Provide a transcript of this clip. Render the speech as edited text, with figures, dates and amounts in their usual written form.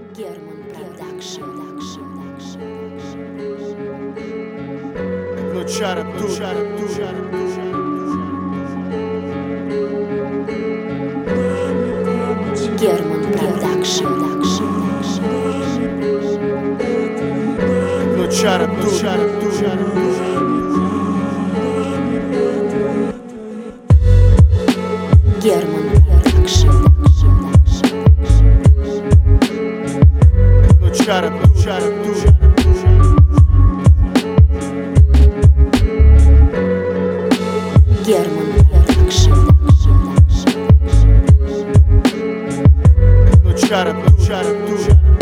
German Production. Nociara tu, German Production. Nociara tu, German Production. Nociara tu, German Production. Nociara tu,